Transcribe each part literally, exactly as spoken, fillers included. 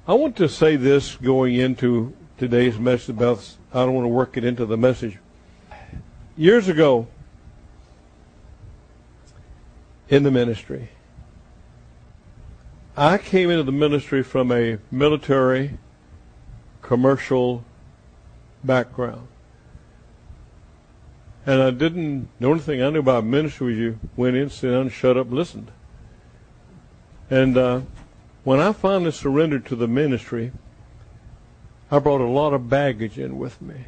I want to say this going into today's message about, I don't want to work it into the message. Years ago in the ministry, I came into the ministry from a military, commercial background. And I didn't, the only thing I knew about ministry was you went in, sit down, shut up, listened. And uh, when I finally surrendered to the ministry, I brought a lot of baggage in with me.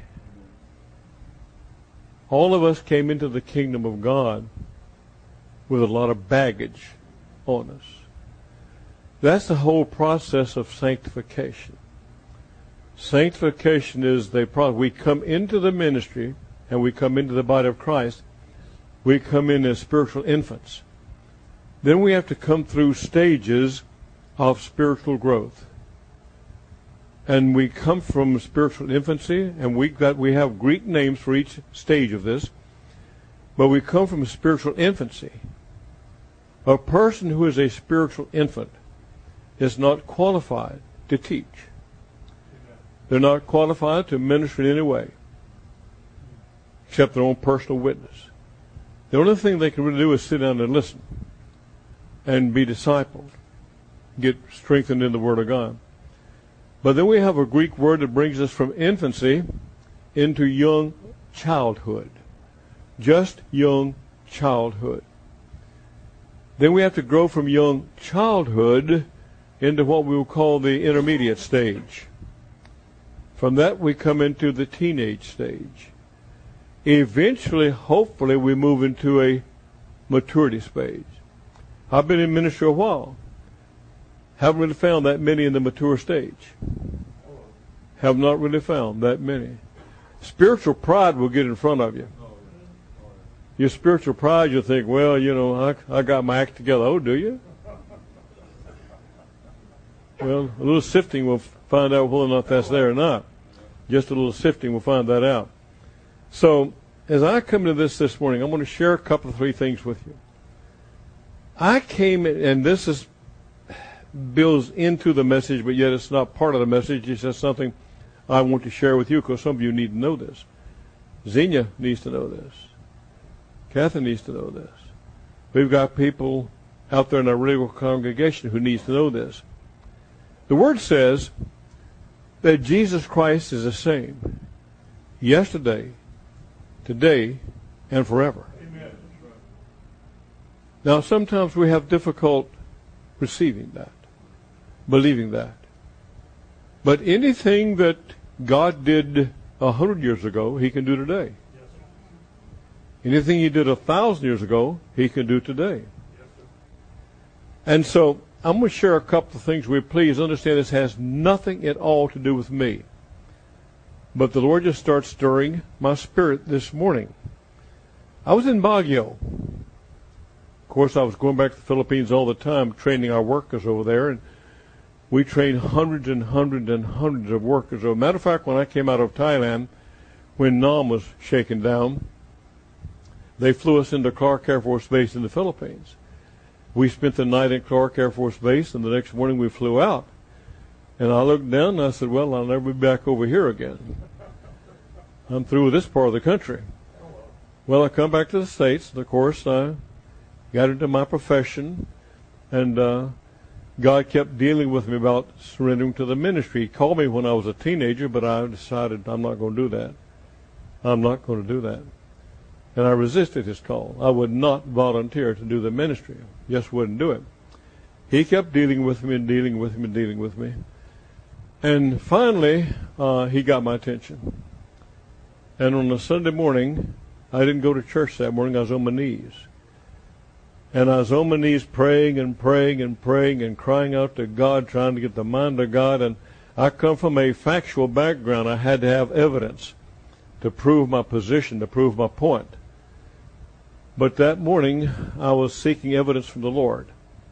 All of us came into the kingdom of God with a lot of baggage on us. That's the whole process of sanctification. Sanctification is the process. We come into the ministry and we come into the body of Christ. We come in as spiritual infants. Then we have to come through stages of spiritual growth. And we come from spiritual infancy, and we got we have Greek names for each stage of this. But we come from spiritual infancy. A person who is a spiritual infant is not qualified to teach. They're not qualified to minister in any way, except their own personal witness. The only thing they can really do is sit down and listen and be discipled, get strengthened in the Word of God. But then we have a Greek word that brings us from infancy into young childhood. Just young childhood. Then we have to grow from young childhood into what we will call the intermediate stage. From that we come into the teenage stage. Eventually, hopefully, we move into a maturity stage. I've been in ministry a while. Haven't really found that many in the mature stage. Have not really found that many. Spiritual pride will get in front of you. Your spiritual pride, you'll think, well, you know, I, I got my act together. Oh, do you? Well, a little sifting will find out whether or not that's there or not. Just a little sifting will find that out. So, as I come to this this morning, I'm going to share a couple of three things with you. I came, and this is builds into the message, but yet it's not part of the message. It's just something I want to share with you because some of you need to know this. Xenia needs to know this. Kathy needs to know this. We've got people out there in our regular congregation who needs to know this. The Word says that Jesus Christ is the same yesterday, today, and forever. Amen. Now, sometimes we have difficult receiving that, believing that. But anything that God did a hundred years ago, He can do today. Anything He did a thousand years ago, He can do today. And so, I'm going to share a couple of things with you. Please understand this has nothing at all to do with me. But the Lord just starts stirring my spirit this morning. I was in Baguio. Of course, I was going back to the Philippines all the time, training our workers over there. And we trained hundreds and hundreds and hundreds of workers. As a matter of fact, when I came out of Thailand, when Nam was shaken down, they flew us into Clark Air Force Base in the Philippines. We spent the night at Clark Air Force Base, and the next morning we flew out. And I looked down, and I said, well, I'll never be back over here again. I'm through with this part of the country. Well, I come back to the States, and of course, I got into my profession, and uh, God kept dealing with me about surrendering to the ministry. He called me when I was a teenager, but I decided I'm not going to do that. I'm not going to do that. And I resisted His call. I would not volunteer to do the ministry. Just wouldn't do it. He kept dealing with me and dealing with me and dealing with me. And finally, uh, He got my attention. And on a Sunday morning, I didn't go to church that morning. I was on my knees. And I was on my knees praying and praying and praying and crying out to God, trying to get the mind of God. And I come from a factual background. I had to have evidence to prove my position, to prove my point. But that morning, I was seeking evidence from the Lord.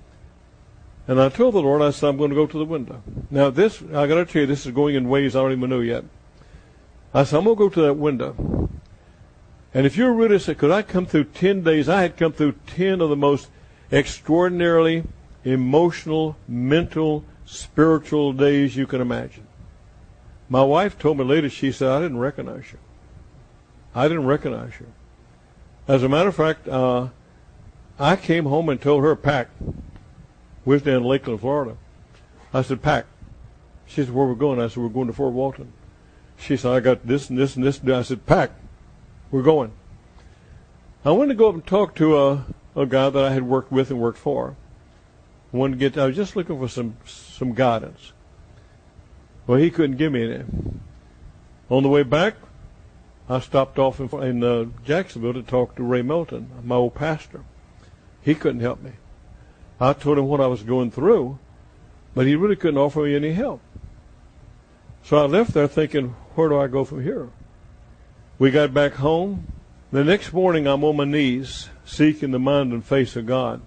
And I told the Lord, I said, I'm going to go to the window. Now this, I got to tell you, this is going in ways I don't even know yet. I said, I'm going to go to that window. And if you're really sick, could I come through ten days? I had come through ten of the most extraordinarily emotional, mental, spiritual days you can imagine. My wife told me later, she said, I didn't recognize you. I didn't recognize you. As a matter of fact, uh, I came home and told her, Pack. We was down in Lakeland, Florida. I said, Pack. She said, where are we going? I said, we're going to Fort Walton. She said, I got this and this and this. I said, Pack. We're going. I wanted to go up and talk to a, a guy that I had worked with and worked for. I wanted to get, I was just looking for some, some guidance. Well, he couldn't give me any. On the way back, I stopped off in, in uh, Jacksonville to talk to Ray Melton, my old pastor. He couldn't help me. I told him what I was going through, but he really couldn't offer me any help. So I left there thinking, where do I go from here? We got back home. The next morning, I'm on my knees, seeking the mind and face of God.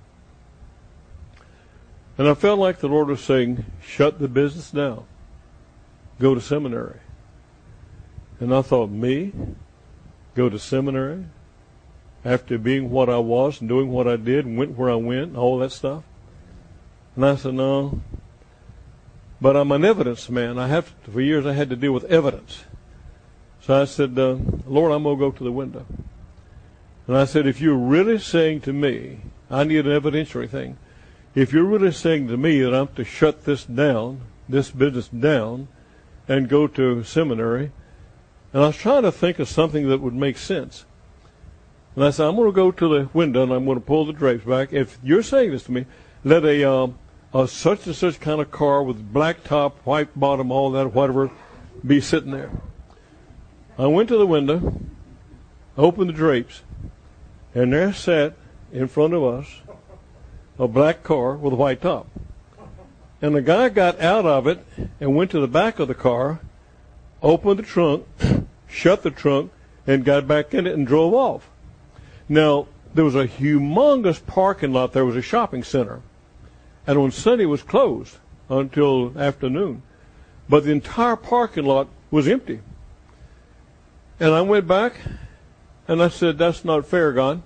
And I felt like the Lord was saying, shut the business down. Go to seminary. And I thought, me? Go to seminary? After being what I was and doing what I did and went where I went, all that stuff? And I said, no. But I'm an evidence man. I have to, for years I had to deal with evidence. So I said, uh, Lord, I'm going to go to the window. And I said, if you're really saying to me, I need an evidentiary thing. If you're really saying to me that I'm to shut this down, this business down, and go to seminary, and I was trying to think of something that would make sense. And I said, I'm going to go to the window and I'm going to pull the drapes back. If you're saying this to me, let a, um, a such and such kind of car with black top, white bottom, all that, whatever, be sitting there. I went to the window, opened the drapes, and there sat in front of us a black car with a white top. And the guy got out of it and went to the back of the car, opened the trunk, shut the trunk, and got back in it and drove off. Now, there was a humongous parking lot. There was a shopping center. And on Sunday it was closed until afternoon. But the entire parking lot was empty. And I went back and I said, that's not fair, God.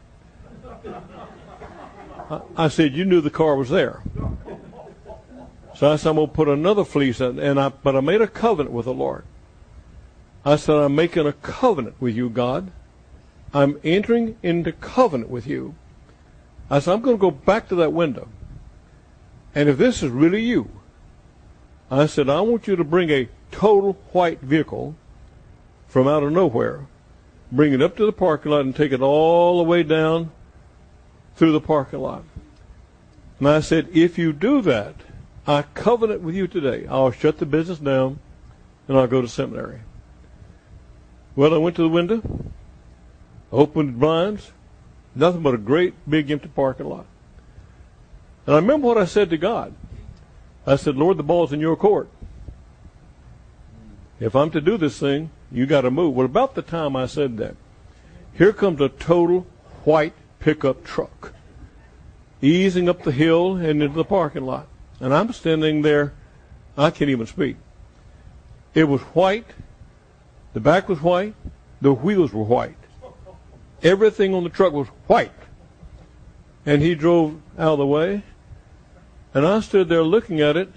I, I said, you knew the car was there. So I said, I'm going to put another fleece in. And I, but I made a covenant with the Lord. I said, I'm making a covenant with you, God. I'm entering into covenant with you. I said, I'm going to go back to that window. And if this is really you, I said, I want you to bring a total white vehicle from out of nowhere, bring it up to the parking lot and take it all the way down through the parking lot. And I said, if you do that, I covenant with you today. I'll shut the business down and I'll go to seminary. Well, I went to the window, opened the blinds, nothing but a great big empty parking lot. And I remember what I said to God. I said, Lord, the ball's in your court. If I'm to do this thing, you got to move. Well, about the time I said that, here comes a total white pickup truck, easing up the hill and into the parking lot. And I'm standing there, I can't even speak. It was white. The back was white. The wheels were white. Everything on the truck was white. And he drove out of the way. And I stood there looking at it.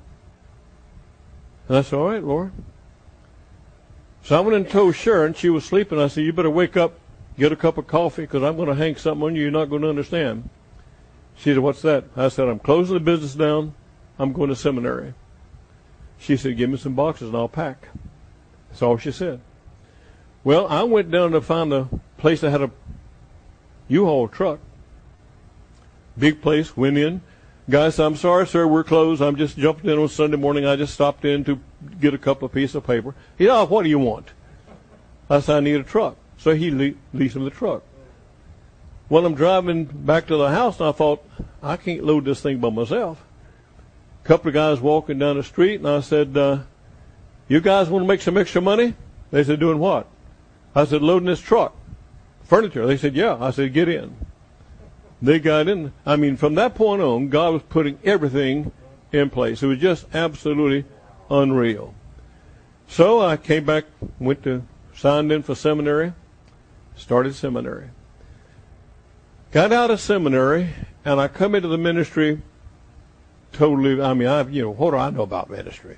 And I said, all right, Lord. So I went and told Sharon, she was sleeping. I said, you better wake up, get a cup of coffee, because I'm going to hang something on you you're not going to understand. She said, what's that? I said, I'm closing the business down. I'm going to seminary. She said, give me some boxes and I'll pack. That's all she said. Well, I went down to find a place that had a U-Haul truck. Big place, went in. Guy said, I'm sorry, sir, we're closed. I'm just jumping in on Sunday morning. I just stopped in to get a couple of pieces of paper. He said, oh, what do you want? I said, I need a truck. So he le- leased him the truck. Well, I'm driving back to the house, and I thought, I can't load this thing by myself. A couple of guys walking down the street, and I said, uh, you guys want to make some extra money? They said, doing what? I said, loading this truck. Furniture. They said, yeah. I said, get in. They got in. I mean, from that point on, God was putting everything in place. It was just absolutely unreal. So I came back, went to, signed in for seminary, started seminary. Got out of seminary, and I come into the ministry totally, I mean, I, you know, what do I know about ministry?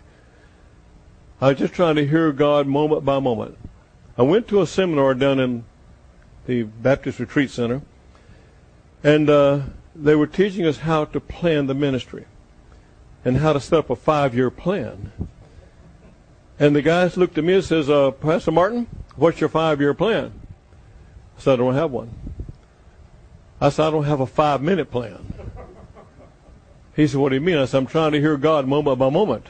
I was just trying to hear God moment by moment. I went to a seminar down in the Baptist Retreat Center, and uh, they were teaching us how to plan the ministry and how to set up a five-year plan. And the guys looked at me and says, uh, Pastor Martin, what's your five-year plan? I said, I don't have one. I said, I don't have a five-minute plan. He said, what do you mean? I said, I'm trying to hear God moment by moment.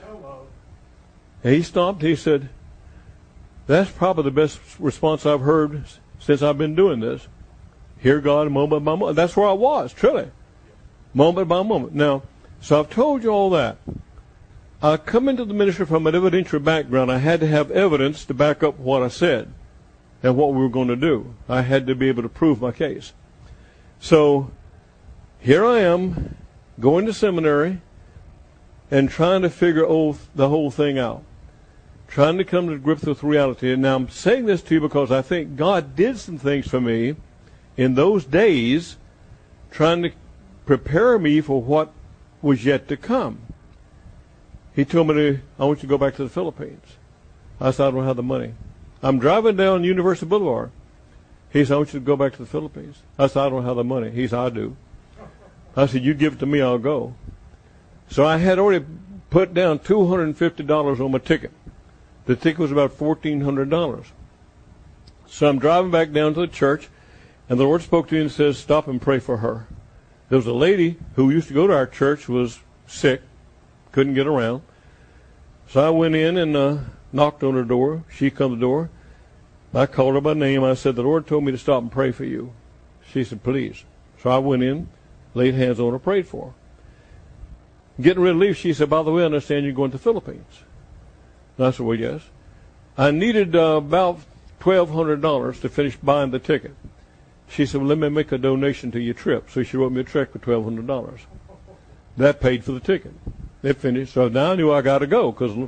And he stopped. He said, that's probably the best response I've heard since I've been doing this. Hear God moment by moment. That's where I was, truly. Moment by moment. Now, so I've told you all that. I come into the ministry from an evidentiary background. I had to have evidence to back up what I said and what we were going to do. I had to be able to prove my case. So here I am going to seminary and trying to figure oh, the whole thing out. Trying to come to grips with reality. And now I'm saying this to you because I think God did some things for me in those days, trying to prepare me for what was yet to come. He told me, to, I want you to go back to the Philippines. I said, I don't have the money. I'm driving down University Boulevard. He said, I want you to go back to the Philippines. I said, I don't have the money. He said, I do. I said, you give it to me, I'll go. So I had already put down two hundred fifty dollars on my ticket. The ticket was about fourteen hundred dollars. So I'm driving back down to the church, and the Lord spoke to me and says, stop and pray for her. There was a lady who used to go to our church, was sick, couldn't get around. So I went in and uh, knocked on her door. She come to the door. I called her by name. I said, the Lord told me to stop and pray for you. She said, please. So I went in, laid hands on her, prayed for her. Getting ready to leave, she said, by the way, I understand you're going to the Philippines. And I said, well, yes. I needed uh, about twelve hundred dollars to finish buying the ticket. She said, well, let me make a donation to your trip. So she wrote me a check for twelve hundred dollars. That paid for the ticket. It finished. So now I knew I got to go. Cause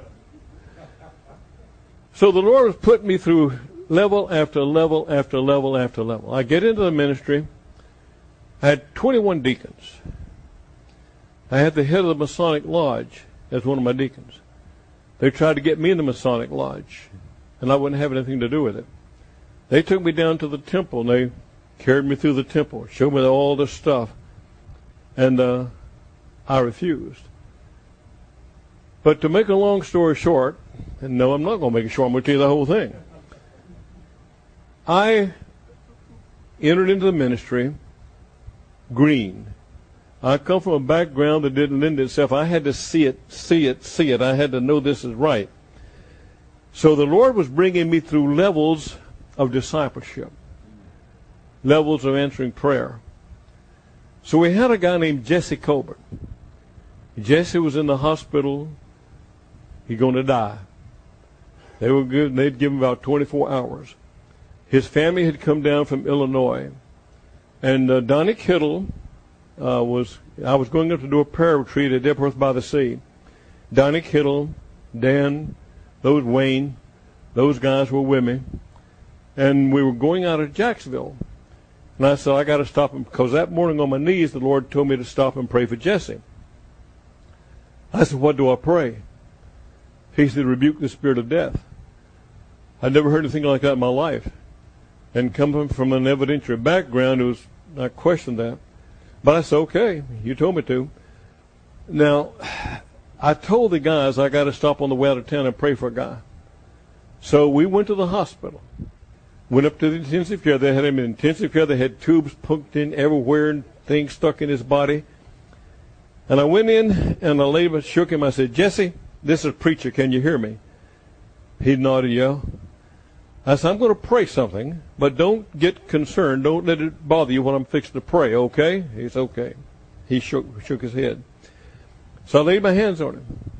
so the Lord was putting me through level after level after level after level. I get into the ministry. I had twenty-one deacons. I had the head of the Masonic Lodge as one of my deacons. They tried to get me in the Masonic Lodge, and I wouldn't have anything to do with it. They took me down to the temple, and they carried me through the temple, showed me all this stuff, and uh, I refused. But to make a long story short, and no, I'm not going to make it short, I'm going to tell you the whole thing. I entered into the ministry green. I come from a background that didn't lend itself. I had to see it, see it, see it. I had to know this is right. So the Lord was bringing me through levels of discipleship, levels of answering prayer. So we had a guy named Jesse Colbert. Jesse was in the hospital. He's going to die. They were good. They'd give him about twenty-four hours. His family had come down from Illinois. And uh, Donnie Kittle uh, was, I was going up to do a prayer retreat at Epworth by the Sea. Donnie Kittle, Dan, those Wayne, those guys were with me. And we were going out of Jacksonville. And I said, I got to stop him, because that morning on my knees, the Lord told me to stop and pray for Jesse. I said, what do I pray? He said, rebuke the spirit of death. I'd never heard anything like that in my life. And coming from an evidentiary background, it was, I questioned that. But I said, okay, you told me to. Now, I told the guys I got to stop on the way out of town and pray for a guy. So we went to the hospital. Went up to the intensive care. They had him in intensive care. They had tubes poked in everywhere and things stuck in his body. And I went in and a lady shook him. I said, Jesse, this is a preacher. Can you hear me? He nodded, yeah. I said, I'm going to pray something, but don't get concerned. Don't let it bother you when I'm fixing to pray, okay? He said, okay. He shook, shook his head. So I laid my hands on him.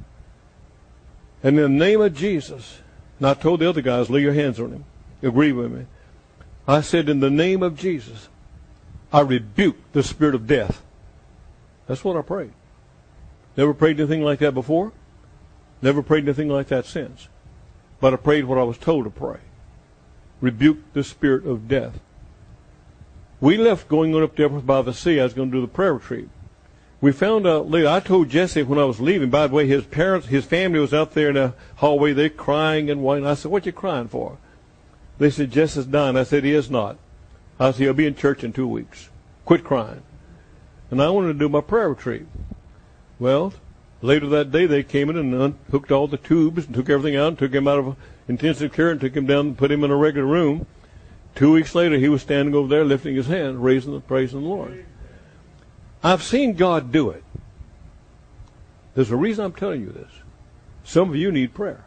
And in the name of Jesus, and I told the other guys, lay your hands on him. Agree with me. I said, in the name of Jesus, I rebuke the spirit of death. That's what I prayed. Never prayed anything like that before. Never prayed anything like that since. But I prayed what I was told to pray. Rebuke the spirit of death. We left going on up to Epworth by the Sea. I was going to do the prayer retreat. We found out later, I told Jesse when I was leaving, by the way, his parents, his family was out there in the hallway, they're crying and whining. I said, what you crying for? They said, Jesse's dying. I said, he is not. I said, he'll be in church in two weeks. Quit crying. And I wanted to do my prayer retreat. Well, later that day they came in and unhooked all the tubes and took everything out and took him out of intensive care and took him down and put him in a regular room. Two weeks later, he was standing over there lifting his hand, raising the praising the Lord. I've seen God do it. There's a reason I'm telling you this. Some of you need prayer.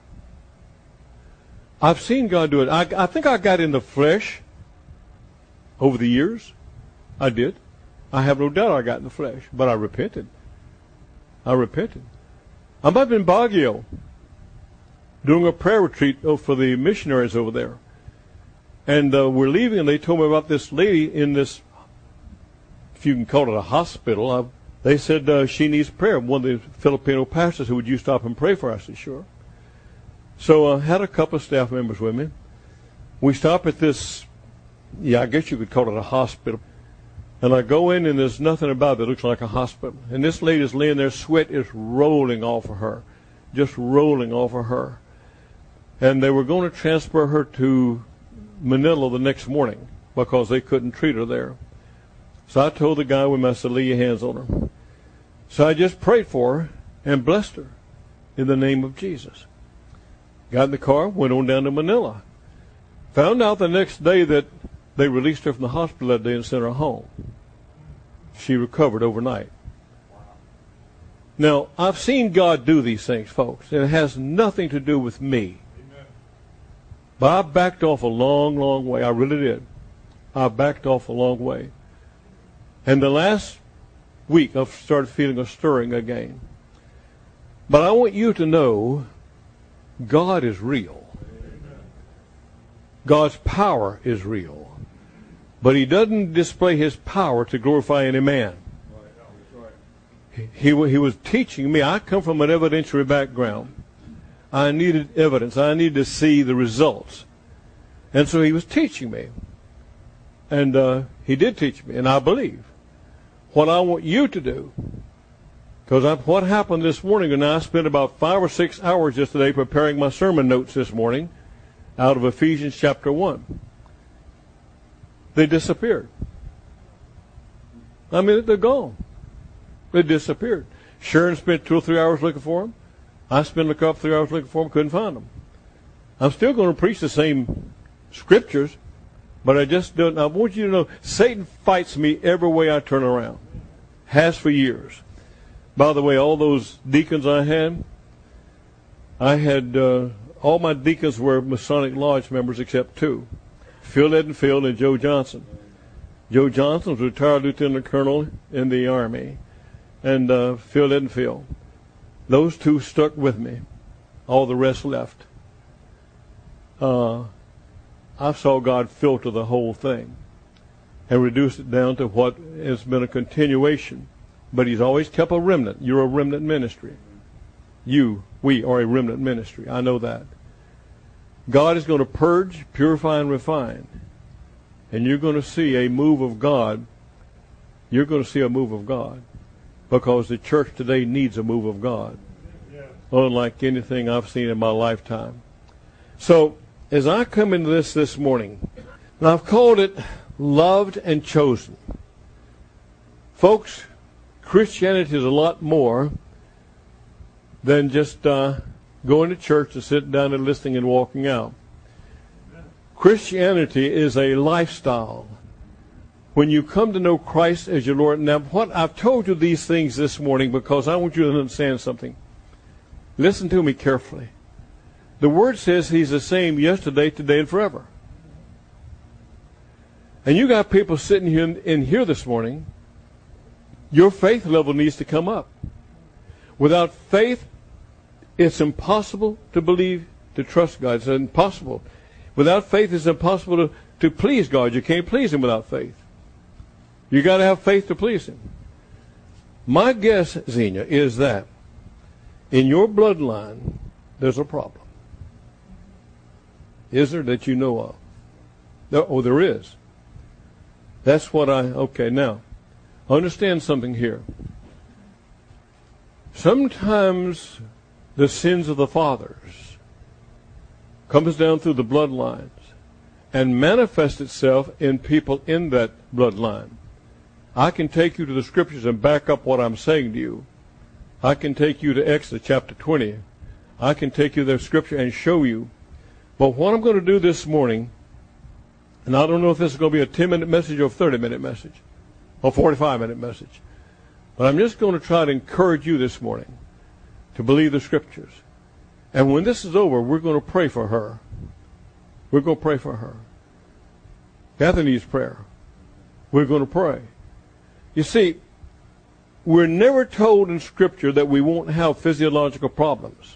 I've seen God do it. I, I think I got in the flesh over the years. I did. I have no doubt I got in the flesh, but I repented. I repented. I'm up in Baguio doing a prayer retreat for the missionaries over there. And uh, we're leaving, and they told me about this lady in this, if you can call it a hospital. I, they said uh, she needs prayer. One of the Filipino pastors who would you stop and pray for her? I said, sure. So I uh, had a couple of staff members with me. We stop at this, yeah, I guess you could call it a hospital. And I go in, and there's nothing about it that looks like a hospital. And this lady's laying there, sweat is rolling off of her, just rolling off of her. And they were going to transfer her to Manila the next morning because they couldn't treat her there. So I told the guy we must lay your hands on her. So I just prayed for her and blessed her in the name of Jesus. Got in the car, went on down to Manila. Found out the next day that they released her from the hospital that day and sent her home. She recovered overnight. Now, I've seen God do these things, folks, and it has nothing to do with me. But I backed off a long, long way. I really did. I backed off a long way. And the last week, I've started feeling a stirring again. But I want you to know God is real. God's power is real. But he doesn't display his power to glorify any man. He, he, he was teaching me. I come from an evidentiary background. I needed evidence. I needed to see the results. And so he was teaching me. And uh, he did teach me, and I believe. What I want you to do, because what happened this morning, and I spent about five or six hours yesterday preparing my sermon notes this morning out of Ephesians chapter one. They disappeared. I mean, they're gone. They disappeared. Sharon spent two or three hours looking for them. I spent a couple, three hours looking for them, couldn't find them. I'm still going to preach the same scriptures, but I just don't. I want you to know, Satan fights me every way I turn around. Has for years. By the way, all those deacons I had, I had, uh, all my deacons were Masonic Lodge members except two. Phil Edenfield and Joe Johnson. Joe Johnson was a retired lieutenant colonel in the Army, and uh, Phil Edenfield. Those two stuck with me. All the rest left. Uh, I saw God filter the whole thing and reduce it down to what has been a continuation. But he's always kept a remnant. You're a remnant ministry. You, we are a remnant ministry. I know that. God is going to purge, purify, and refine. And you're going to see a move of God. You're going to see a move of God. Because the church today needs a move of God. Yeah. Unlike anything I've seen in my lifetime. So, as I come into this this morning, and I've called it Loved and Chosen. Folks, Christianity is a lot more than just uh, going to church and sitting down and listening and walking out. Christianity is a lifestyle. When you come to know Christ as your Lord. Now, what I've told you these things this morning because I want you to understand something. Listen to me carefully. The Word says He's the same yesterday, today, and forever. And you got people sitting here in, in here this morning. Your faith level needs to come up. Without faith, it's impossible to believe, to trust God. It's impossible. Without faith, it's impossible to, to please God. You can't please Him without faith. You got to have faith to please Him. My guess, Xenia, is that in your bloodline, there's a problem. Is there that you know of? No, oh, there is. That's what I, okay, now, understand something here. Sometimes the sins of the fathers comes down through the bloodlines and manifests itself in people in that bloodline. I can take you to the scriptures and back up what I'm saying to you. I can take you to Exodus chapter twenty. I can take you to the scripture and show you. But what I'm going to do this morning, and I don't know if this is going to be a ten-minute message or a thirty-minute message or forty-five-minute message, but I'm just going to try to encourage you this morning to believe the scriptures. And when this is over, we're going to pray for her. We're going to pray for her. Kathy needs prayer. We're going to pray. You see, we're never told in Scripture that we won't have physiological problems.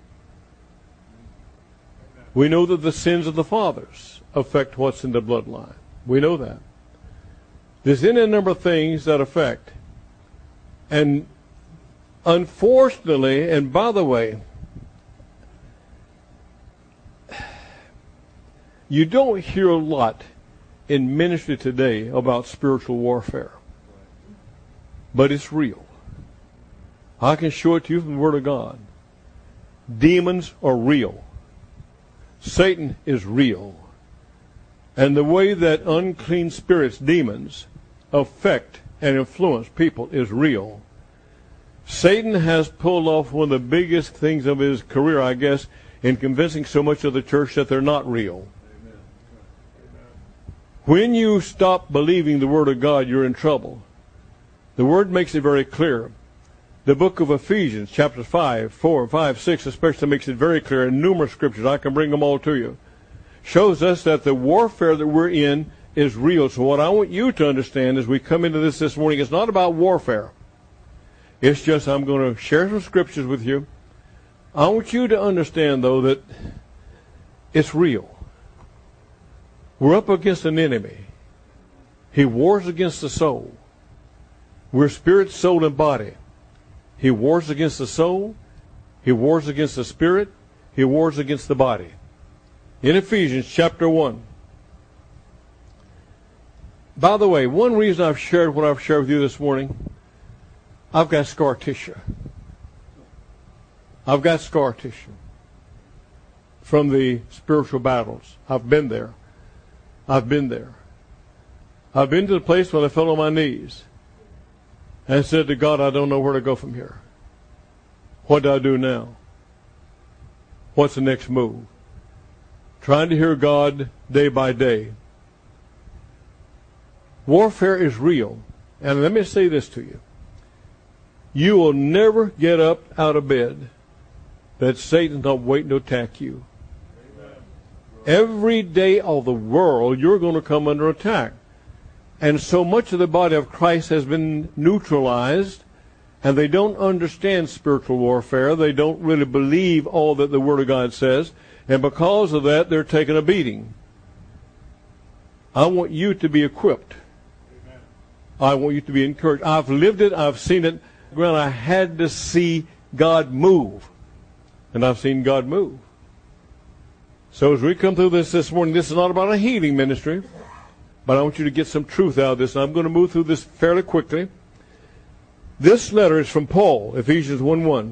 We know that the sins of the fathers affect what's in the bloodline. We know that. There's any number of things that affect. And unfortunately, and by the way, you don't hear a lot in ministry today about spiritual warfare. But it's real. I can show it to you from the Word of God. Demons are real. Satan is real. And the way that unclean spirits, demons, affect and influence people is real. Satan has pulled off one of the biggest things of his career, I guess, in convincing so much of the church that they're not real. Amen. When you stop believing the Word of God, you're in trouble. The Word makes it very clear. The book of Ephesians, chapters five, four, five, six, especially makes it very clear in numerous scriptures. I can bring them all to you. Shows us that the warfare that we're in is real. So what I want you to understand as we come into this this morning, it's not about warfare. It's just I'm going to share some scriptures with you. I want you to understand, though, that it's real. We're up against an enemy. He wars against the soul. We're spirit, soul, and body. He wars against the soul. He wars against the spirit. He wars against the body. In Ephesians chapter one. By the way, one reason I've shared what I've shared with you this morning, I've got scar tissue. I've got scar tissue from the spiritual battles. I've been there. I've been there. I've been to the place where I fell on my knees and said to God, I don't know where to go from here. What do I do now? What's the next move? Trying to hear God day by day. Warfare is real. And let me say this to you. You will never get up out of bed that Satan's not waiting to attack you. Amen. Every day of the world, you're going to come under attack. And so much of the body of Christ has been neutralized, and they don't understand spiritual warfare. They don't really believe all that the Word of God says, and because of that, they're taking a beating. I want you to be equipped. Amen. I want you to be encouraged. I've lived it. I've seen it. Well, I had to see God move, and I've seen God move. So as we come through this this morning, this is not about a healing ministry, but I want you to get some truth out of this, and I'm going to move through this fairly quickly. This letter is from Paul, Ephesians one one.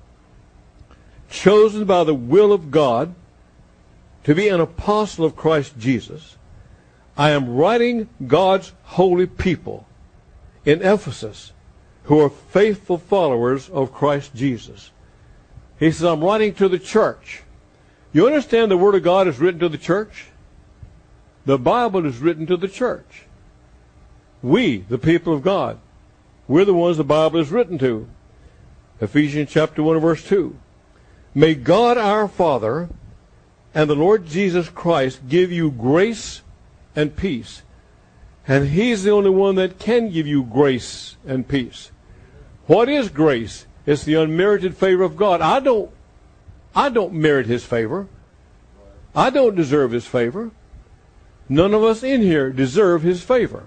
Chosen by the will of God to be an apostle of Christ Jesus, I am writing God's holy people in Ephesus who are faithful followers of Christ Jesus. He says, I'm writing to the church. You understand the Word of God is written to the church? The Bible is written to the church. We, the people of God, we're the ones the Bible is written to. Ephesians chapter one, verse two. May God our Father and the Lord Jesus Christ give you grace and peace. And He's the only one that can give you grace and peace. What is grace? It's the unmerited favor of God. I don't, I don't merit His favor. I don't deserve His favor. None of us in here deserve His favor.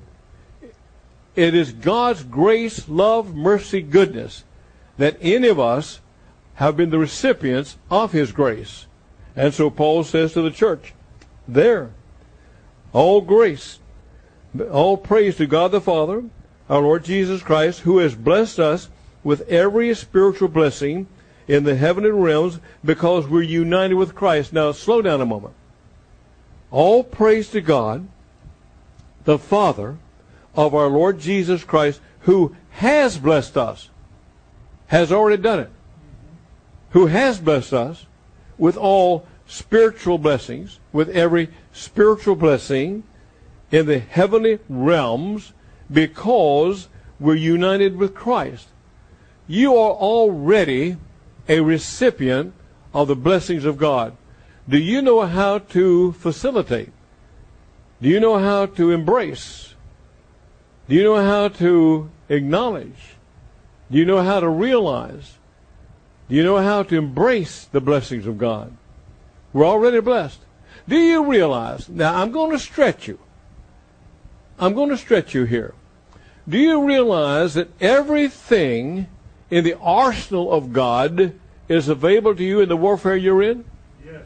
It is God's grace, love, mercy, goodness that any of us have been the recipients of His grace. And so Paul says to the church, there, all grace, all praise to God the Father, our Lord Jesus Christ, who has blessed us with every spiritual blessing in the heavenly realms because we're united with Christ. Now, slow down a moment. All praise to God, the Father of our Lord Jesus Christ, who has blessed us, has already done it, who has blessed us with all spiritual blessings, with every spiritual blessing in the heavenly realms because we're united with Christ. You are already a recipient of the blessings of God. Do you know how to facilitate? Do you know how to embrace? Do you know how to acknowledge? Do you know how to realize? Do you know how to embrace the blessings of God? We're already blessed. Do you realize? Now, I'm going to stretch you. I'm going to stretch you here. Do you realize that everything in the arsenal of God is available to you in the warfare you're in? Yes.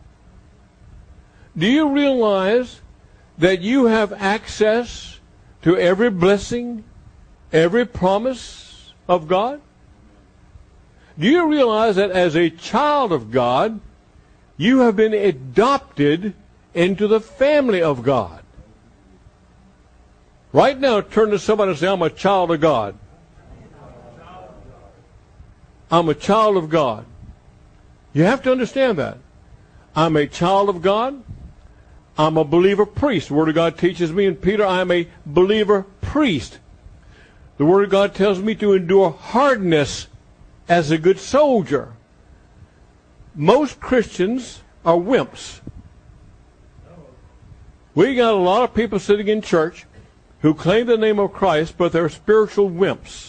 Do you realize that you have access to every blessing, every promise of God? Do you realize that as a child of God, you have been adopted into the family of God? Right now, turn to somebody and say, I'm a child of God. I'm a child of God. You have to understand that. I'm a child of God. I'm a believer priest. The Word of God teaches me in Peter, I am a believer priest. The Word of God tells me to endure hardness as a good soldier. Most Christians are wimps. We got a lot of people sitting in church who claim the name of Christ, but they're spiritual wimps.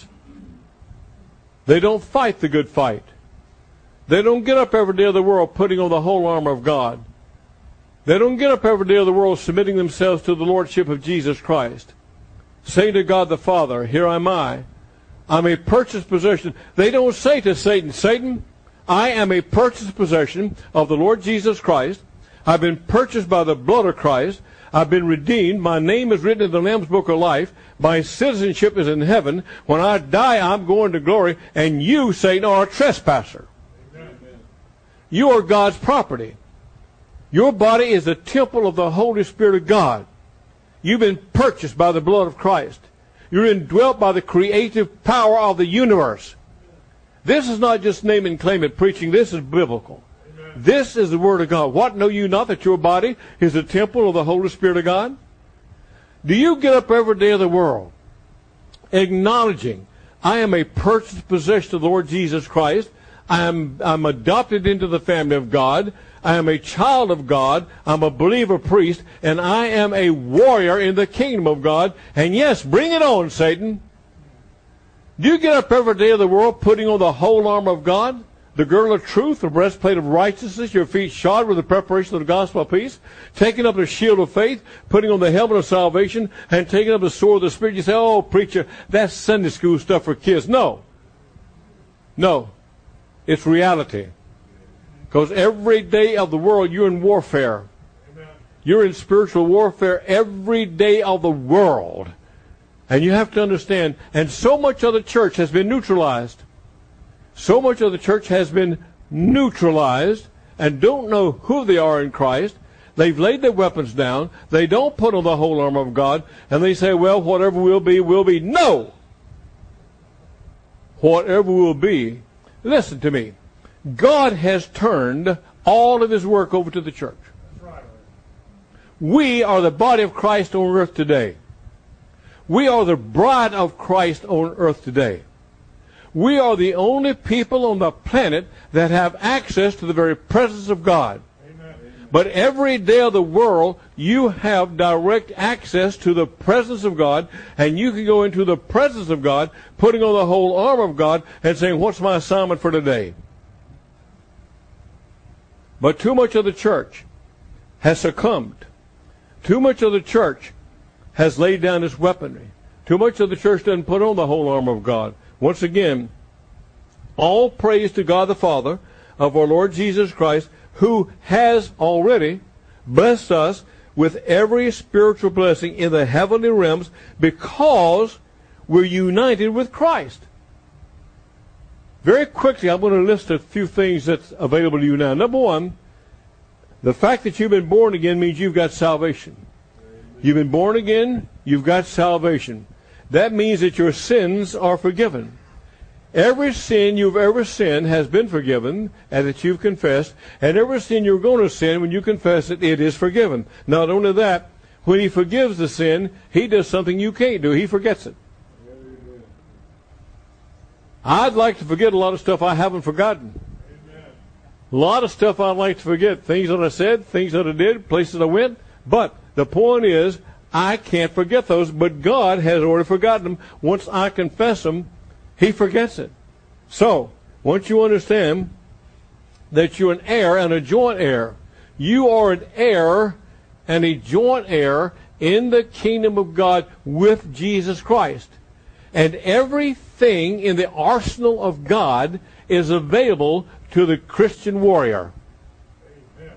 They don't fight the good fight. They don't get up every day of the world putting on the whole armor of God. They don't get up every day of the world submitting themselves to the Lordship of Jesus Christ, saying to God the Father, here am I. I'm a purchased possession. They don't say to Satan, Satan, I am a purchased possession of the Lord Jesus Christ. I've been purchased by the blood of Christ. I've been redeemed. My name is written in the Lamb's Book of Life. My citizenship is in heaven. When I die, I'm going to glory. And you, Satan, are a trespasser. Amen. You are God's property. Your body is the temple of the Holy Spirit of God. You've been purchased by the blood of Christ. You're indwelt by the creative power of the universe. This is not just name and claim it preaching. This is biblical. Amen. This is the Word of God. What, know you not that your body is the temple of the Holy Spirit of God? Do you get up every day of the world acknowledging, I am a purchased possession of the Lord Jesus Christ. I am I'm adopted into the family of God. I am a child of God. I'm a believer priest. And I am a warrior in the kingdom of God. And yes, bring it on, Satan. Do you get up every day of the world putting on the whole armor of God? The girdle of truth, the breastplate of righteousness, your feet shod with the preparation of the gospel of peace, taking up the shield of faith, putting on the helmet of salvation, and taking up the sword of the Spirit. You say, oh, preacher, that's Sunday school stuff for kids. No. No. It's reality. Because every day of the world, you're in warfare. Amen. You're in spiritual warfare every day of the world. And you have to understand, and so much of the church has been neutralized. So much of the church has been neutralized and don't know who they are in Christ. They've laid their weapons down. They don't put on the whole armor of God. And they say, well, whatever will be, will be. No! Whatever will be. Listen to me. God has turned all of His work over to the church. We are the body of Christ on earth today. We are the bride of Christ on earth today. We are the only people on the planet that have access to the very presence of God. Amen. But every day of the world, you have direct access to the presence of God, and you can go into the presence of God, putting on the whole armor of God, and saying, what's my assignment for today? But too much of the church has succumbed. Too much of the church has laid down its weaponry. Too much of the church doesn't put on the whole armor of God. Once again, all praise to God the Father of our Lord Jesus Christ, who has already blessed us with every spiritual blessing in the heavenly realms because we're united with Christ. Very quickly, I'm going to list a few things that's available to you now. Number one, the fact that you've been born again means you've got salvation. You've been born again, you've got salvation. That means that your sins are forgiven. Every sin you've ever sinned has been forgiven, and that you've confessed. And every sin you're going to sin, when you confess it, it is forgiven. Not only that, when he forgives the sin, he does something you can't do. He forgets it. I'd like to forget a lot of stuff I haven't forgotten. A lot of stuff I'd like to forget. Things that I said, things that I did, places I went. But the point is, I can't forget those, but God has already forgotten them. Once I confess them, he forgets it. So, once you understand that you're an heir and a joint heir, you are an heir and a joint heir in the kingdom of God with Jesus Christ. And everything in the arsenal of God is available to the Christian warrior. Amen.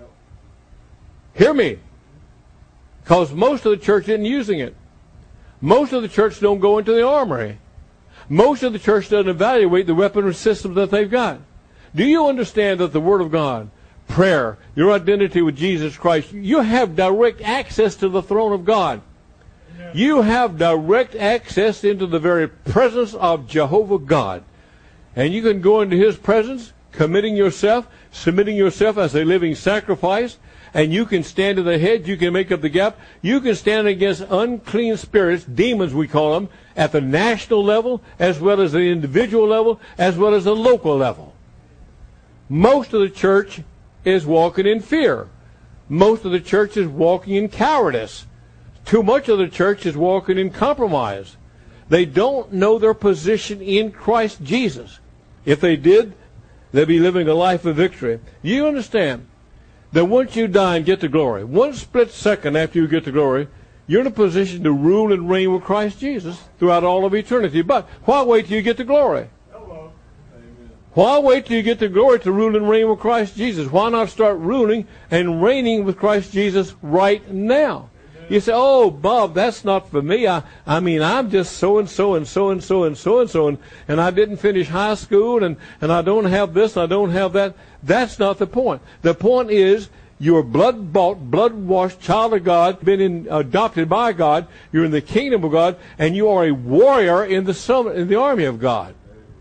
Hear me. Because most of the church isn't using it. Most of the church don't go into the armory. Most of the church doesn't evaluate the weapon systems that they've got. Do you understand that the Word of God, prayer, your identity with Jesus Christ, you have direct access to the throne of God. Amen. You have direct access into the very presence of Jehovah God. And you can go into His presence, committing yourself, submitting yourself as a living sacrifice, and you can stand to the head, you can make up the gap, you can stand against unclean spirits, demons we call them, at the national level, as well as the individual level, as well as the local level. Most of the church is walking in fear. Most of the church is walking in cowardice. Too much of the church is walking in compromise. They don't know their position in Christ Jesus. If they did, they'd be living a life of victory. You understand that once you die and get to glory, one split second after you get to glory, you're in a position to rule and reign with Christ Jesus throughout all of eternity. But why wait till you get to glory? Hello. Amen. Why wait till you get to glory to rule and reign with Christ Jesus? Why not start ruling and reigning with Christ Jesus right now? Amen. You say, oh, Bob, that's not for me. I, I mean, I'm just so-and-so and so-and-so and so-and-so, and, and I didn't finish high school, and, and I don't have this, I don't have that. That's not the point. The point is, you're blood-bought, blood-washed child of God, been in, adopted by God. You're in the kingdom of God, and you are a warrior in the summit, in the army of God.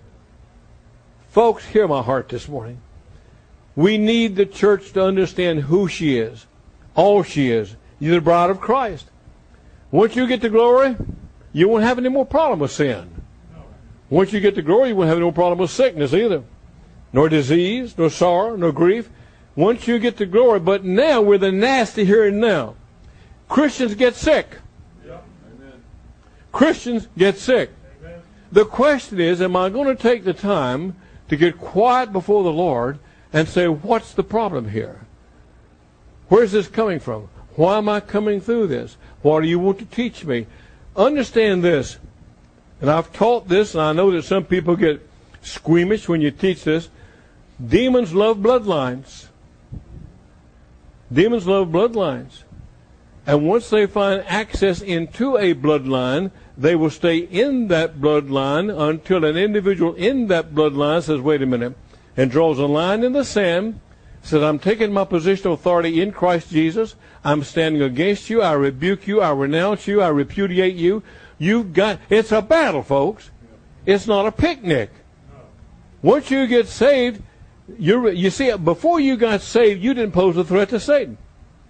Folks, hear my heart this morning. We need the church to understand who she is, all she is. You're the bride of Christ. Once you get to glory, you won't have any more problem with sin. Once you get to glory, you won't have no problem with sickness either, nor disease, nor sorrow, nor grief. Once you get to glory, but now we're the nasty here and now. Christians get sick. Yeah. Amen. Christians get sick. Amen. The question is, am I going to take the time to get quiet before the Lord and say, what's the problem here? Where's this coming from? Why am I coming through this? What do you want to teach me? Understand this, and I've taught this, and I know that some people get squeamish when you teach this. Demons love bloodlines. Demons love bloodlines. And once they find access into a bloodline, they will stay in that bloodline until an individual in that bloodline says, wait a minute, and draws a line in the sand, says, I'm taking my position of authority in Christ Jesus. I'm standing against you. I rebuke you. I renounce you. I repudiate you. You've got, it's a battle, folks. It's not a picnic. Once you get saved, You, you see, before you got saved, you didn't pose a threat to Satan.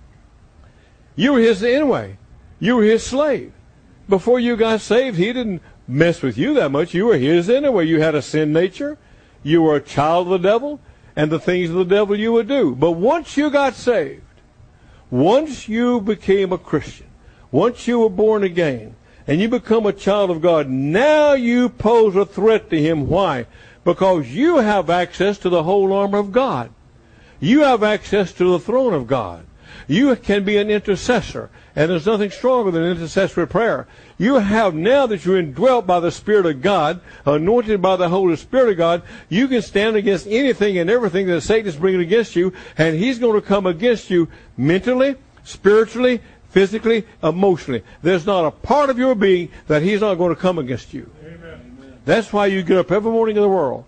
You were his anyway. You were his slave. Before you got saved, he didn't mess with you that much. You were his anyway. You had a sin nature. You were a child of the devil, and the things of the devil you would do. But once you got saved, once you became a Christian, once you were born again, and you become a child of God, now you pose a threat to him. Why? Because you have access to the whole armor of God. You have access to the throne of God. You can be an intercessor, and there's nothing stronger than intercessory prayer. You have, now that you're indwelt by the Spirit of God, anointed by the Holy Spirit of God, you can stand against anything and everything that Satan is bringing against you, and he's going to come against you mentally, spiritually, physically, emotionally. There's not a part of your being that he's not going to come against you. Amen. That's why you get up every morning in the world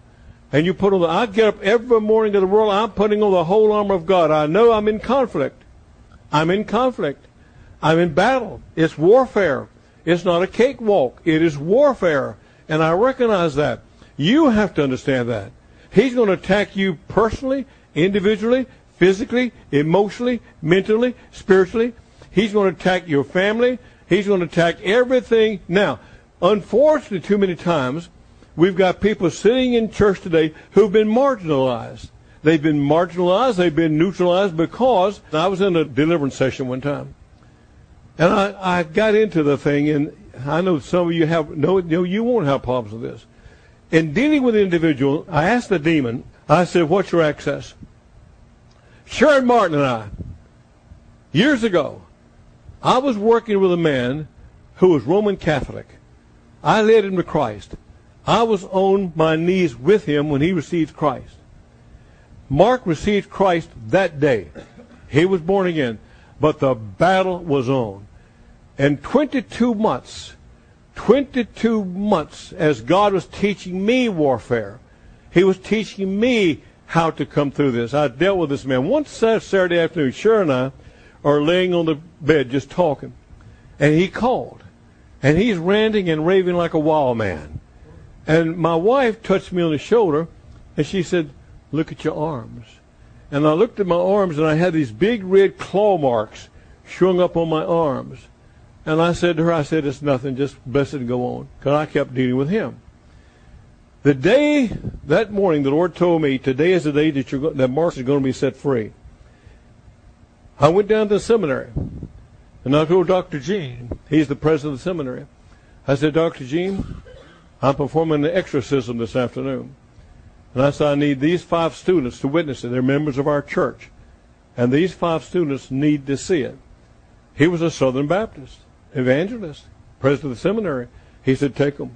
And you put on the, I get up every morning of the world, I'm putting on the whole armor of God. I know I'm in conflict. I'm in conflict. I'm in battle. It's warfare. It's not a cakewalk. It is warfare. And I recognize that. You have to understand that. He's going to attack you personally, individually, physically, emotionally, mentally, spiritually. He's going to attack your family. He's going to attack everything. Now, unfortunately, too many times, we've got people sitting in church today who've been marginalized. They've been marginalized. They've been neutralized because I was in a deliverance session one time. And I, I got into the thing, and I know some of you have, no, no, you won't have problems with this. In dealing with the individual, I asked the demon, I said, what's your access? Sharon Martin and I, years ago, I was working with a man who was Roman Catholic. I led him to Christ. I was on my knees with him when he received Christ. Mark received Christ that day. He was born again. But the battle was on. And twenty-two months, twenty-two months, as God was teaching me warfare, He was teaching me how to come through this. I dealt with this man. One Saturday afternoon, Sharon and I are laying on the bed just talking. And he called. And he's ranting and raving like a wild man. And my wife touched me on the shoulder, and she said, look at your arms. And I looked at my arms, and I had these big red claw marks showing up on my arms. And I said to her, I said, it's nothing, just bless it and go on. Because I kept dealing with him. The day, that morning, the Lord told me, today is the day that, you're, that Mark is going to be set free. I went down to the seminary, and I told Doctor Gene, he's the president of the seminary. I said, Doctor Gene, I'm performing an exorcism this afternoon. And I said, I need these five students to witness it. They're members of our church. And these five students need to see it. He was a Southern Baptist evangelist, president of the seminary. He said, take them.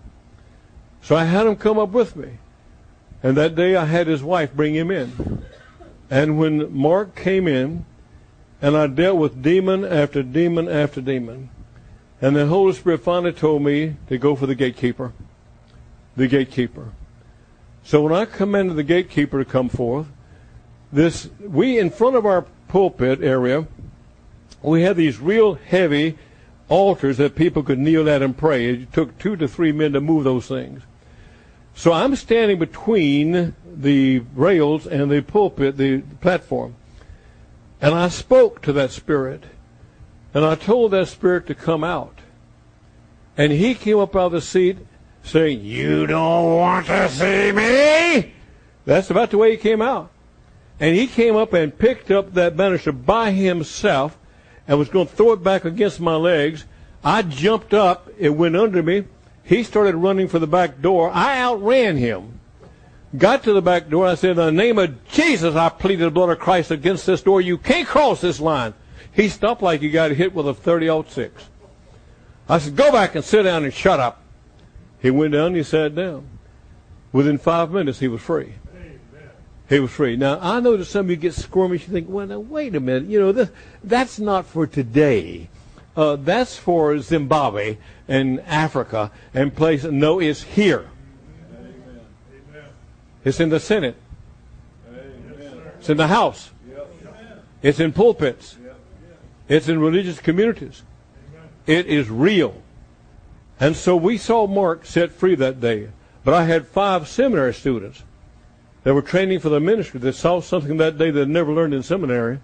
So I had him come up with me. And that day I had his wife bring him in. And when Mark came in, and I dealt with demon after demon after demon, and the Holy Spirit finally told me to go for the gatekeeper. The gatekeeper. So when I commanded the gatekeeper to come forth, this we in front of our pulpit area, we had these real heavy altars that people could kneel at and pray. It took two to three men to move those things. So I'm standing between the rails and the pulpit, the platform. And I spoke to that spirit. And I told that spirit to come out. And he came up out of the seat saying, you don't want to see me? That's about the way he came out. And he came up and picked up that banister by himself and was going to throw it back against my legs. I jumped up. It went under me. He started running for the back door. I outran him. Got to the back door. I said, in the name of Jesus, I pleaded the blood of Christ against this door. You can't cross this line. He stopped like he got hit with a thirty oh six. I said, go back and sit down and shut up. He went down and he sat down. Within five minutes, he was free. Amen. He was free. Now, I know that some of you get squirmish. You think, well, now, wait a minute. You know, this, that's not for today. Uh, that's for Zimbabwe and Africa and places. No, it's here. Amen. It's in the Senate. Amen. It's in the House. Yep. It's in pulpits. Yep. It's in religious communities. Amen. It is real. And so we saw Mark set free that day. But I had five seminary students that were training for the ministry that saw something that day they'd never learned in seminary.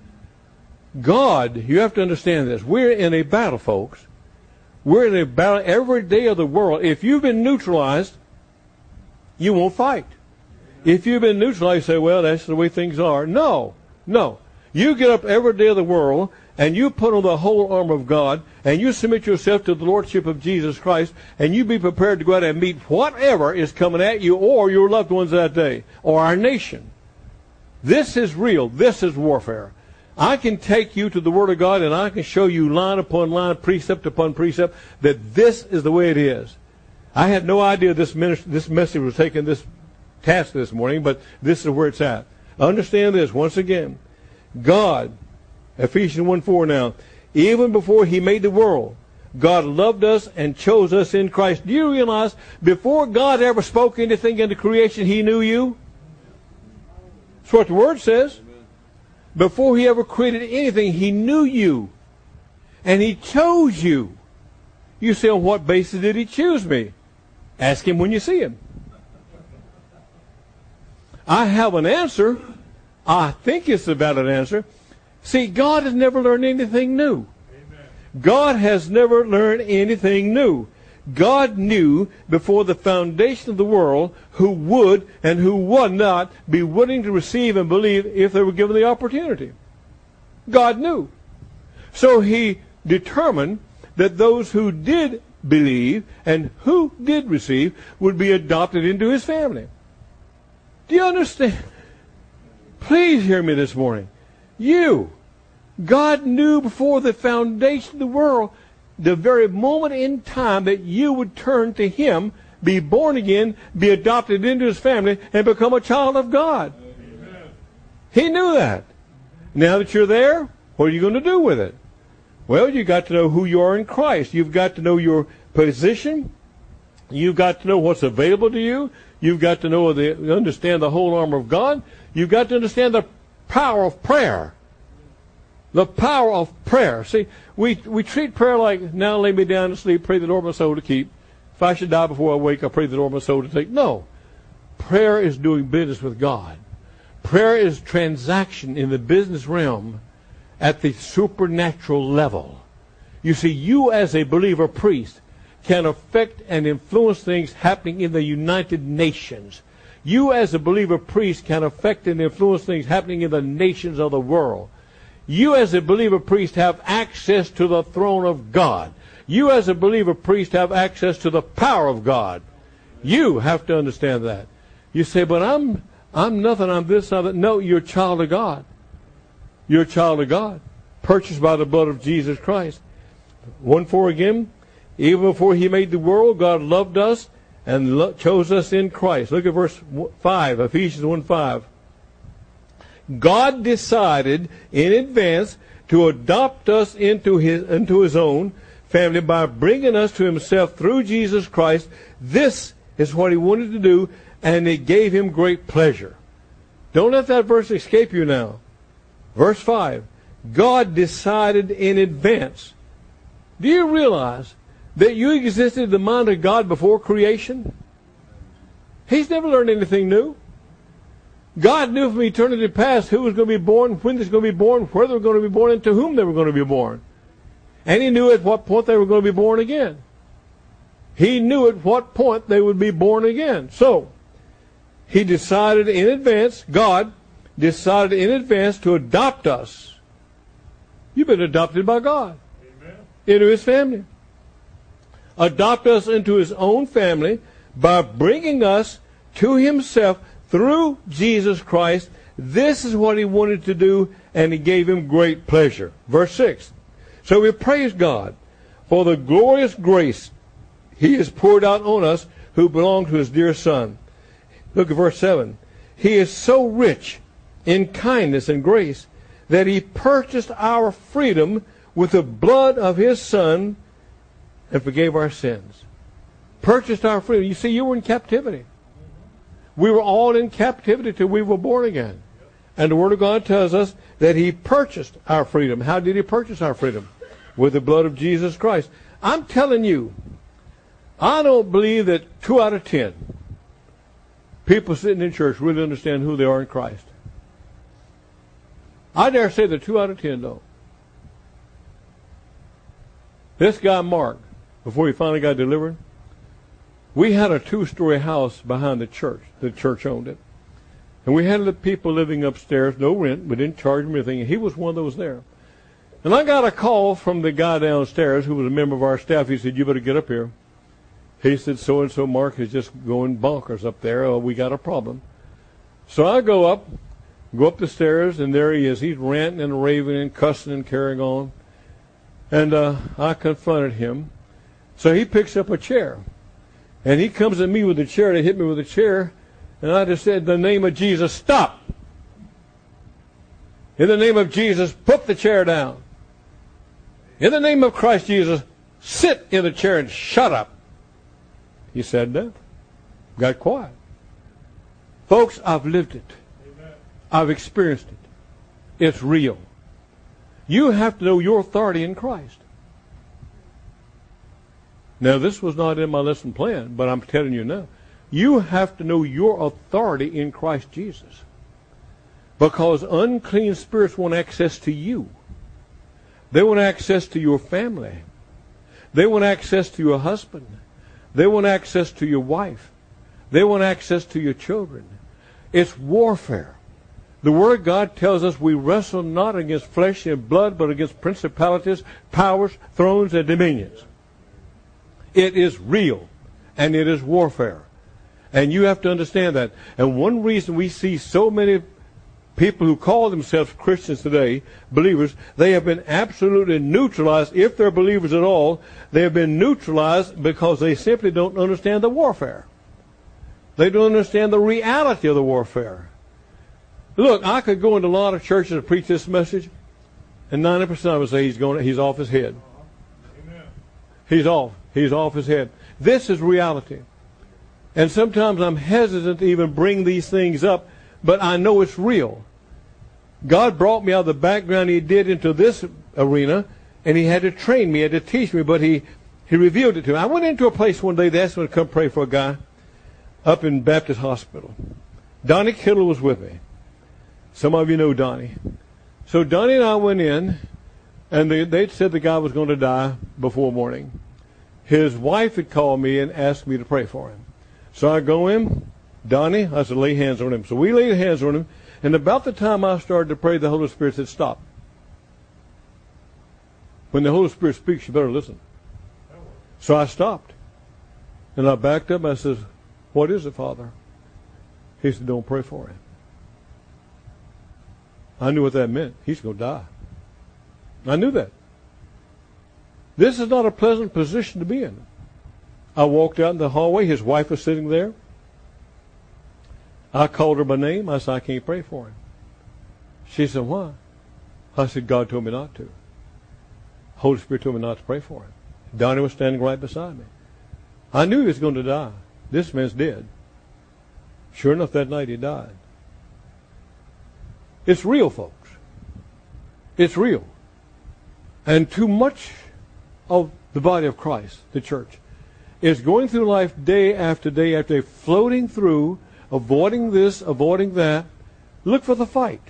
God, you have to understand this. We're in a battle, folks. We're in a battle every day of the world. If you've been neutralized, you won't fight. If you've been neutralized, you say, well, that's the way things are. No, no. You get up every day of the world, and you put on the whole armor of God, and you submit yourself to the Lordship of Jesus Christ, and you be prepared to go out and meet whatever is coming at you or your loved ones that day, or our nation. This is real. This is warfare. I can take you to the Word of God, and I can show you line upon line, precept upon precept, that this is the way it is. I had no idea this, ministry, this message was taking this task this morning, but this is where it's at. Understand this once again. God, Ephesians one four now, even before He made the world, God loved us and chose us in Christ. Do you realize before God ever spoke anything into creation, He knew you? That's what the Word says. Before He ever created anything, He knew you. And He chose you. You say, on what basis did He choose me? Ask Him when you see Him. I have an answer. I think it's a valid answer. See, God has never learned anything new. God has never learned anything new. God knew before the foundation of the world who would and who would not be willing to receive and believe if they were given the opportunity. God knew. So He determined that those who did believe and who did receive would be adopted into His family. Do you understand? Please hear me this morning. You, God knew before the foundation of the world, the very moment in time that you would turn to Him, be born again, be adopted into His family, and become a child of God. Amen. He knew that. Now that you're there, what are you going to do with it? Well, you've got to know who you are in Christ. You've got to know your position. You've got to know what's available to you. You've got to know the, understand the whole armor of God. You've got to understand the power of prayer. The power of prayer. See, we we treat prayer like, now lay me down to sleep, pray the Lord my soul to keep. If I should die before I wake, I pray the Lord my soul to take. No. Prayer is doing business with God. Prayer is transaction in the business realm at the supernatural level. You see, you as a believer priest can affect and influence things happening in the United Nations. You as a believer priest can affect and influence things happening in the nations of the world. You as a believer priest have access to the throne of God. You as a believer priest have access to the power of God. You have to understand that. You say, but I'm I'm nothing, I'm this, I'm that. No, you're a child of God. You're a child of God. Purchased by the blood of Jesus Christ. one four again. Even before He made the world, God loved us and lo- chose us in Christ. Look at verse five, Ephesians one five. God decided in advance to adopt us into his, into his own family by bringing us to Himself through Jesus Christ. This is what He wanted to do, and it gave Him great pleasure. Don't let that verse escape you now. Verse five. God decided in advance. Do you realize that you existed in the mind of God before creation? He's never learned anything new. God knew from eternity past who was going to be born, when they were going to be born, where they were going to be born, and to whom they were going to be born. And He knew at what point they were going to be born again. He knew at what point they would be born again. So, He decided in advance, God decided in advance to adopt us. You've been adopted by God. Amen. Into His family. Adopt us into His own family by bringing us to Himself through Jesus Christ. This is what He wanted to do, and He gave Him great pleasure. Verse six. So we praise God for the glorious grace He has poured out on us who belong to His dear Son. Look at verse seven. He is so rich in kindness and grace that He purchased our freedom with the blood of His Son and forgave our sins. Purchased our freedom. You see, you were in captivity. We were all in captivity till we were born again. And the Word of God tells us that He purchased our freedom. How did He purchase our freedom? With the blood of Jesus Christ. I'm telling you, I don't believe that two out of ten people sitting in church really understand who they are in Christ. I dare say that two out of ten don't. This guy Mark, before he finally got delivered, we had a two-story house behind the church. The church owned it. And we had the people living upstairs, no rent. We didn't charge them anything. And he was one of those there. And I got a call from the guy downstairs who was a member of our staff. He said, you better get up here. He said, so-and-so Mark is just going bonkers up there. Oh, we got a problem. So I go up, go up the stairs, and there he is. He's ranting and raving and cussing and carrying on. And uh, I confronted him. So he picks up a chair. And he comes at me with a chair to hit me with a chair. And I just said, in the name of Jesus, stop. In the name of Jesus, put the chair down. In the name of Christ Jesus, sit in a chair and shut up. He said that. Got quiet. Folks, I've lived it. Amen. I've experienced it. It's real. You have to know your authority in Christ. Now, this was not in my lesson plan, but I'm telling you now. You have to know your authority in Christ Jesus. Because unclean spirits want access to you. They want access to your family. They want access to your husband. They want access to your wife. They want access to your children. It's warfare. The Word of God tells us we wrestle not against flesh and blood, but against principalities, powers, thrones, and dominions. It is real, and it is warfare. And you have to understand that. And one reason we see so many people who call themselves Christians today, believers, they have been absolutely neutralized. If they're believers at all, they have been neutralized because they simply don't understand the warfare. They don't understand the reality of the warfare. Look, I could go into a lot of churches and preach this message, and ninety percent of them say he's going, he's off his head. Amen. He's off. He's off his head. This is reality. And sometimes I'm hesitant to even bring these things up, but I know it's real. God brought me out of the background he did into this arena, and he had to train me, he had to teach me, but he, he revealed it to me. I went into a place one day, they asked me to come pray for a guy up in Baptist Hospital. Donnie Kittle was with me. Some of you know Donnie. So Donnie and I went in, and they they said the guy was going to die before morning. His wife had called me and asked me to pray for him. So I go in, Donnie, I said, lay hands on him. So we laid hands on him, and about the time I started to pray, the Holy Spirit said, stop. When the Holy Spirit speaks, you better listen. So I stopped. And I backed up, and I said, what is it, Father? He said, don't pray for him. I knew what that meant. He's going to die. I knew that. This is not a pleasant position to be in. I walked out in the hallway. His wife was sitting there. I called her by name. I said, I can't pray for him. She said, why? I said, God told me not to. Holy Spirit told me not to pray for him. Donnie was standing right beside me. I knew he was going to die. This man's dead. Sure enough, that night he died. It's real, folks. It's real. And too much of the body of Christ, the church, is going through life day after day after day, floating through, avoiding this, avoiding that. Look for the fight.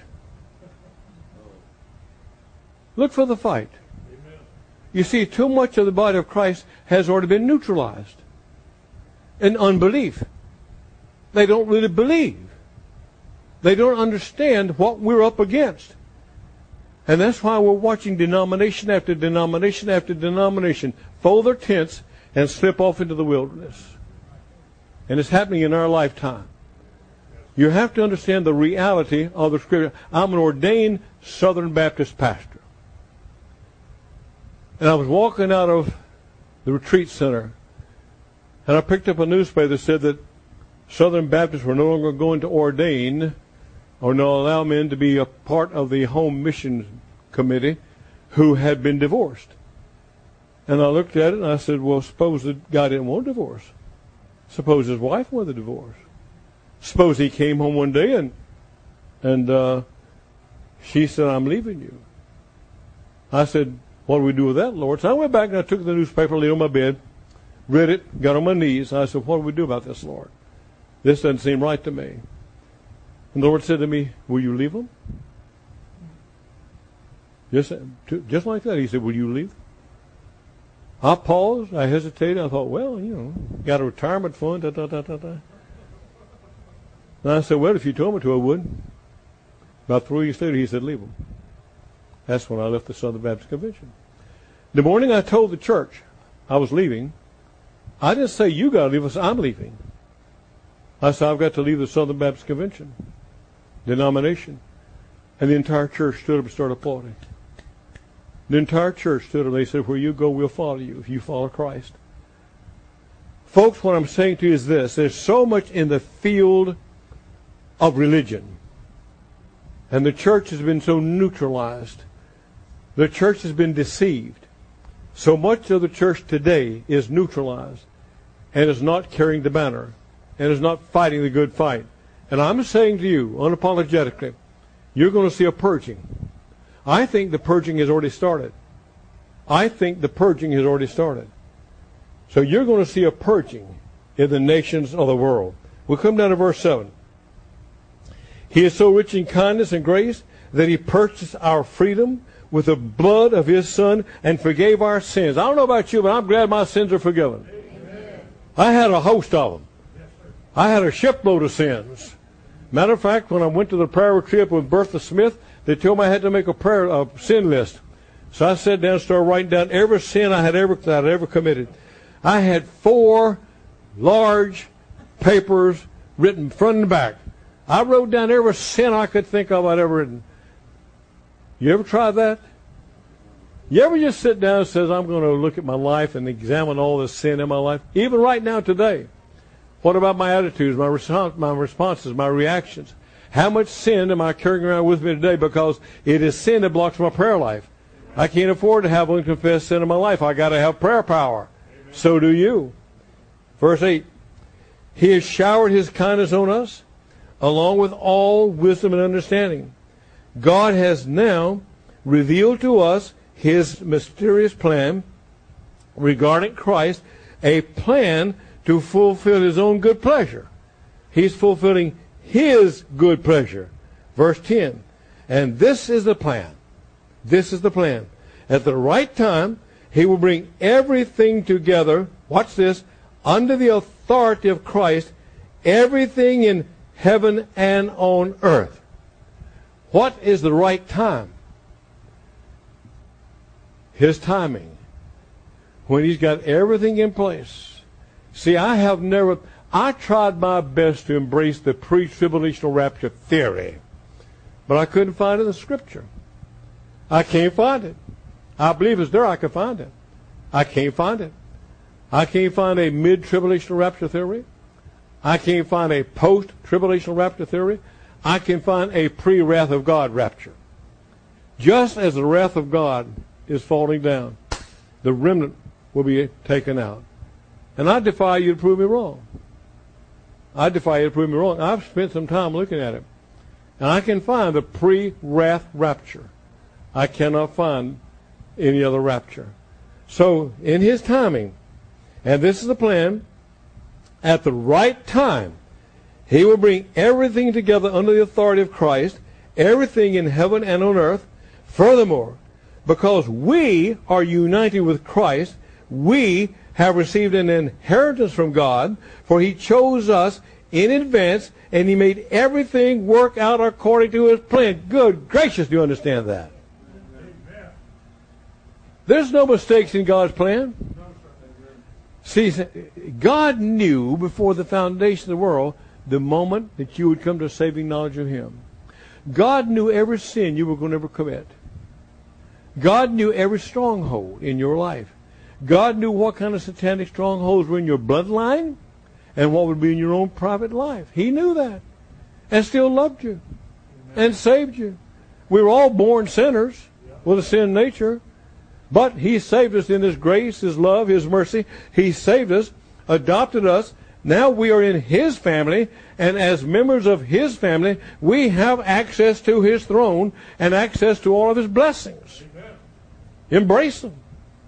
Look for the fight. Amen. You see, too much of the body of Christ has already been neutralized in unbelief. They don't really believe. They don't understand what we're up against. And that's why we're watching denomination after denomination after denomination fold their tents and slip off into the wilderness. And it's happening in our lifetime. You have to understand the reality of the Scripture. I'm an ordained Southern Baptist pastor. And I was walking out of the retreat center, and I picked up a newspaper that said that Southern Baptists were no longer going to ordain or not allow men to be a part of the home mission committee who had been divorced. And I looked at it and I said, well, suppose the guy didn't want a divorce. Suppose his wife wanted a divorce. Suppose he came home one day and and uh, she said, I'm leaving you. I said, what do we do with that, Lord? So I went back and I took the newspaper, laid it on my bed, read it, got on my knees. And I said, what do we do about this, Lord? This doesn't seem right to me. And the Lord said to me, will you leave them? Just, just like that. He said, will you leave? I paused. I hesitated. I thought, well, you know, got a retirement fund. Da, da, da, da, da. And I said, well, if you told me to, I would. About three weeks later, he said, leave them. That's when I left the Southern Baptist Convention. The morning I told the church I was leaving, I didn't say, you got to leave. I said, I'm leaving. I said, I've got to leave the Southern Baptist Convention denomination. And the entire church stood up and started applauding. The entire church stood up and they said, where you go, we'll follow you if you follow Christ. Folks, what I'm saying to you is this. There's so much in the field of religion. And the church has been so neutralized. The church has been deceived. So much of the church today is neutralized and is not carrying the banner and is not fighting the good fight. And I'm saying to you, unapologetically, you're going to see a purging. I think the purging has already started. I think the purging has already started. So you're going to see a purging in the nations of the world. We'll come down to verse seven. He is so rich in kindness and grace that he purchased our freedom with the blood of his Son and forgave our sins. I don't know about you, but I'm glad my sins are forgiven. Amen. I had a host of them. I had a shipload of sins. Matter of fact, when I went to the prayer retreat with Bertha Smith, they told me I had to make a prayer a sin list. So I sat down and started writing down every sin I had ever that I had ever committed. I had four large papers written front and back. I wrote down every sin I could think of I'd ever written. You ever tried that? You ever just sit down and says, I'm going to look at my life and examine all the sin in my life? Even right now today. What about my attitudes, my, response, my responses, my reactions? How much sin am I carrying around with me today? Because it is sin that blocks my prayer life. I can't afford to have unconfessed sin in my life. I got to have prayer power. Amen. So do you. Verse eight. He has showered his kindness on us, along with all wisdom and understanding. God has now revealed to us his mysterious plan regarding Christ, a plan to fulfill his own good pleasure. He's fulfilling his good pleasure. Verse ten. And this is the plan. This is the plan. At the right time, he will bring everything together, watch this, under the authority of Christ, everything in heaven and on earth. What is the right time? His timing. When he's got everything in place. See, I have never, I tried my best to embrace the pre-tribulational rapture theory, but I couldn't find it in the Scripture. I can't find it. I believe it's there. I can find it. I can't find it. I can't find a mid-tribulational rapture theory. I can't find a post-tribulational rapture theory. I can find a pre-wrath of God rapture. Just as the wrath of God is falling down, the remnant will be taken out. And I defy you to prove me wrong. I defy you to prove me wrong. I've spent some time looking at it. And I can find the pre-wrath rapture. I cannot find any other rapture. So, in his timing, and this is the plan, at the right time, he will bring everything together under the authority of Christ, everything in heaven and on earth. Furthermore, because we are united with Christ, we have received an inheritance from God, for he chose us in advance, and he made everything work out according to his plan. Good gracious, do you understand that? Amen. There's no mistakes in God's plan. See, God knew before the foundation of the world the moment that you would come to saving knowledge of him. God knew every sin you were going to ever commit. God knew every stronghold in your life. God knew what kind of satanic strongholds were in your bloodline and what would be in your own private life. He knew that and still loved you and saved you. We were all born sinners with a sin nature, but he saved us in his grace, his love, his mercy. He saved us, adopted us. Now we are in his family, and as members of his family, we have access to his throne and access to all of his blessings. Amen. Embrace them.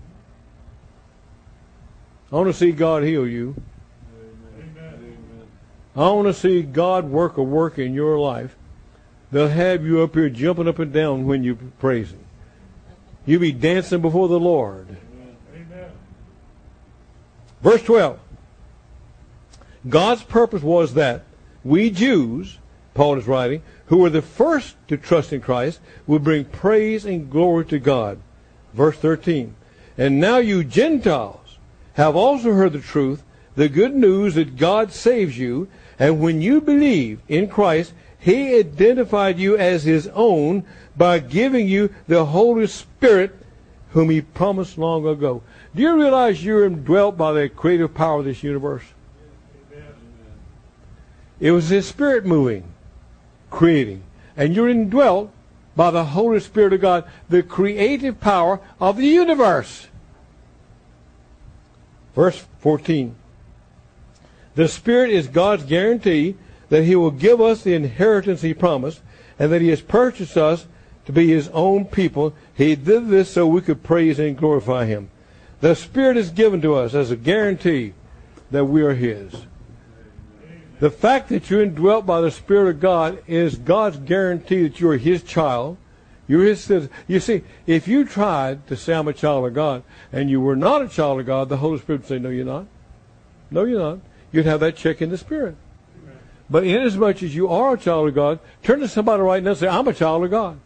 I want to see God heal you. Amen. I want to see God work a work in your life. They'll have you up here jumping up and down when you praise him. You'll be dancing before the Lord. Amen. Verse twelve. God's purpose was that we Jews, Paul is writing, who were the first to trust in Christ, would bring praise and glory to God. Verse thirteen. And now you Gentiles have also heard the truth, the good news that God saves you, and when you believe in Christ, he identified you as his own by giving you the Holy Spirit whom he promised long ago. Do you realize you're indwelt by the creative power of this universe? It was his Spirit moving, creating. And you're indwelt by the Holy Spirit of God, the creative power of the universe. Verse fourteen. The Spirit is God's guarantee that He will give us the inheritance He promised, and that He has purchased us to be His own people. He did this so we could praise and glorify Him. The Spirit is given to us as a guarantee that we are His. The fact that you're indwelt by the Spirit of God is God's guarantee that you're His child. You're His citizen. You see, if you tried to say I'm a child of God and you were not a child of God, the Holy Spirit would say, no, you're not. No, you're not. You'd have that check in the Spirit. Amen. But inasmuch as you are a child of God, turn to somebody right now and say, I'm a child of God.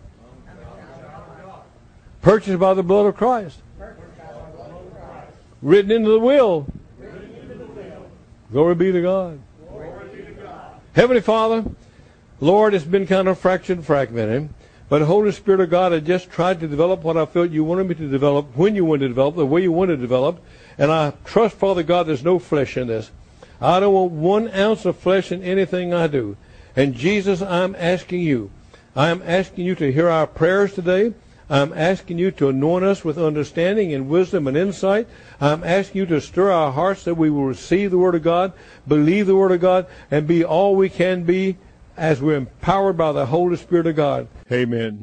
Purchased by the blood of Christ. Written into the will. Glory be to God. Heavenly Father, Lord, it's been kind of fractured and fragmented, but the Holy Spirit of God, I just tried to develop what I felt you wanted me to develop, when you wanted to develop, the way you wanted to develop, and I trust, Father God, there's no flesh in this. I don't want one ounce of flesh in anything I do. And Jesus, I'm asking you, I'm asking you to hear our prayers today. I'm asking you to anoint us with understanding and wisdom and insight. I'm asking you to stir our hearts that we will receive the Word of God, believe the Word of God, and be all we can be as we're empowered by the Holy Spirit of God. Amen.